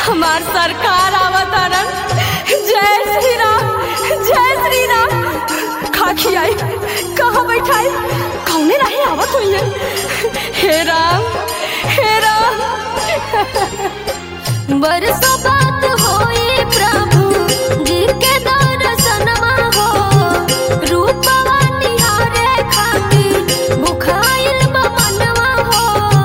हमार सरकार आवतारन। जय श्री राम, जय श्री राम। खाखी आई कहाँ बैठाई, कौने रहे आवत हुई है। हे राम, हे राम। बरसों बात होई प्रभु जी के दर्शनमा हो, रूपवा निहारे खातिर भुखाइल बा मनवा हो।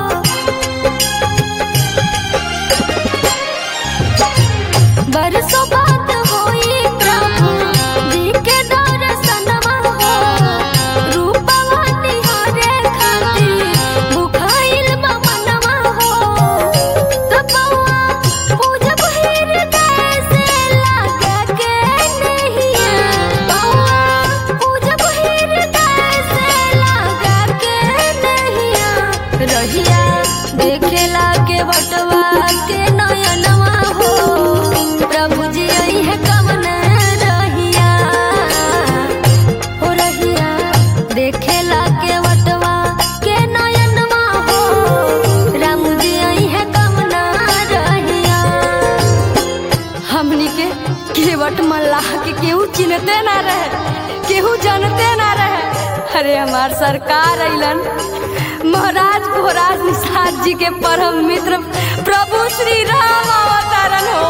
बरसों बात होई प्रभु जी के दर्शनमा हो, रूपवा निहारे खातिर भुखाइल बा मनवा हो। तपवा पूजब हृदय से लगा के नहिया, तपवा पूजब हृदय से लगा के नहिया। रहिया देखेला के बटवा के नयनवा हो, प्रभु जी आई है कवन रहिया हो। रहिया देखेला के बटवा के नयनवा हो, राम जी आई है कवन रहिया। हमनी के केवट मल्लाह के केहू चिन्हते ना रहे, केहू जानते ना रहे। अरे हमार सरकार अइलन, महाराज भोराज निषाद जी के परम मित्र प्रभु श्री राम अवतारन हो।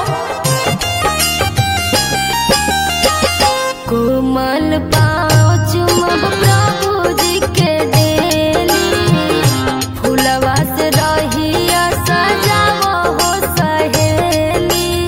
कोमल पाँव चुमब प्रभु जी के डेली, फूलवा से रहिया सजावो हो सहेली।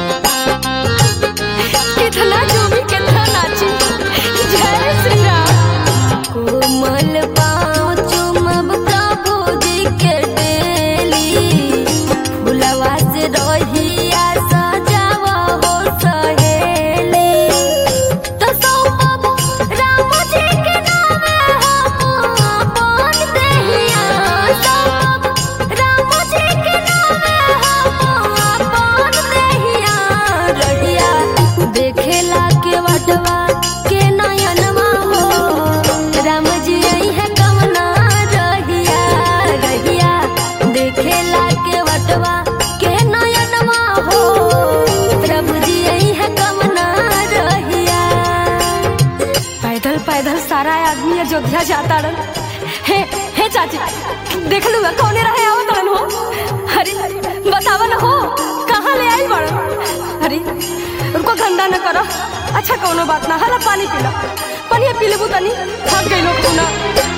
कितना झूमी कितना नाची, जय श्री राम। कोमल पाँव चुमब प्रभु जी के डेली, फूलवा से रहिया सजावो हो सहेली। तो सौंपब राम जी के नामे हम अपन देहिया, सौंपब राम जी के नामे हम अपन देहिया। रहिया देखेला के वटवा के नयनवा हो, राम जी आई है कवना रहिया। रहिया देखेला के वटवा के नयनवा हो, प्रभु जी आई है कवना रहिया। पैदल पैदल सारा आदमी अयोध्या जाता रन। हे चाची, देख लूंगा कौने रहे आवतरन हो। अरे बतावा न हो, कहाँ ले आई बड़। अरे उनको गंदा न करो। अच्छा कौनो बात ना, हला पानी पीला, पानी पी लेबू तनी, थक गई लोग ना।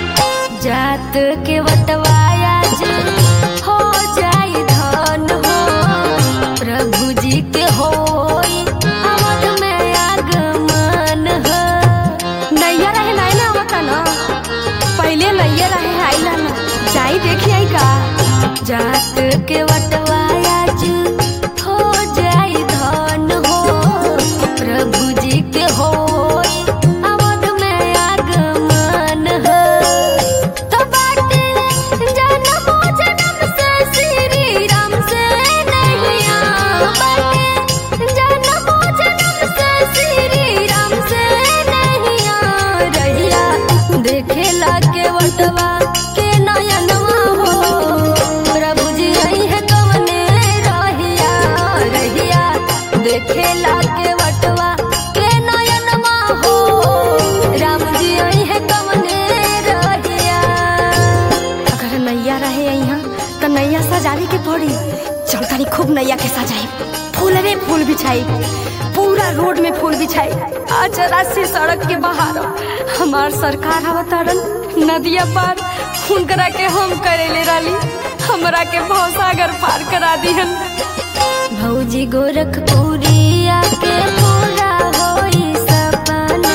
जात के वटवाया हो जाई धन हो, प्रभु जी के होई अवध में आगमन हो। नैया रहे नाइना आवता ना, पहले नैया रहे आइला ना, जाई देखी आई का। जात के वटवाया हो जाई धन हो, प्रभु जी के होई अवध में आगमन हो। तो बाटे जन्मो जन्म से श्री राम से नैया, बाटे जन्मो जन्म से श्री राम से नैया। रहिया देखेला के वटवा के नयनवा हो, प्रभु जी आई है कवने रहिया। रहिया देखेला के वटवा के नयनवा हो, राम जी आई है कवने रहिया। अगर नैया रहे यहाँ तो नैया सजावे के पड़ी। चल तनी खूब नैया के सजाई, फूलवे फूल बिछाई, पूरा रोड में फूल बिछाई। आज रास्ते सड़क के बाहर हमार सरकार अवतरण नदिया पार हुनकरा के हम करेले राली, हमरा के भवसागर पार करा दिहन। भौजी गोरखपुरिया के पूरा होई सपना,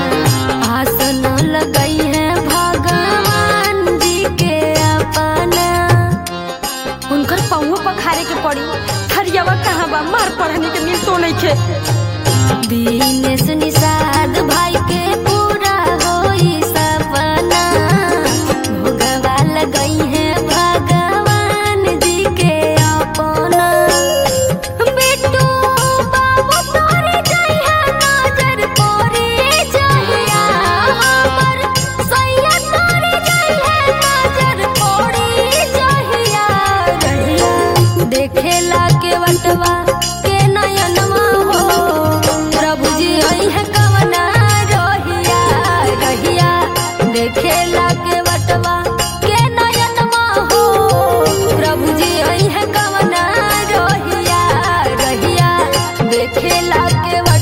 आसन लगई है भगवान जी के अपना। उनकर पहुओ पखारे के पड़ी, थरियावा कहाँ बा, मार पढ़ने के मिल तो नहीं खे। दीनेश निषाद भाई के पूरा होई सपना, भोगवा लगई है भगवान जी के अपना। बिट्टू बाबू तोरे जई है नजर पोरे जहिया, हमर सैया तोरे जई है नजर पोरे जहिया। रहिया देखेला के वटवा देखेला के वटवा के नयनमा हो प्रभु जी आई है कवना रहिया रहिया देखेला के